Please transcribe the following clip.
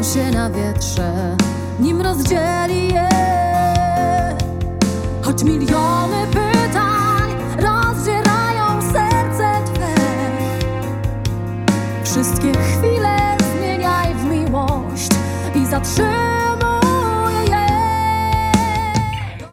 się na wietrze, nim rozdzieli je. Choć miliony pytań rozdzierają serce Twe, wszystkie chwile zmieniaj w miłość i zatrzymaj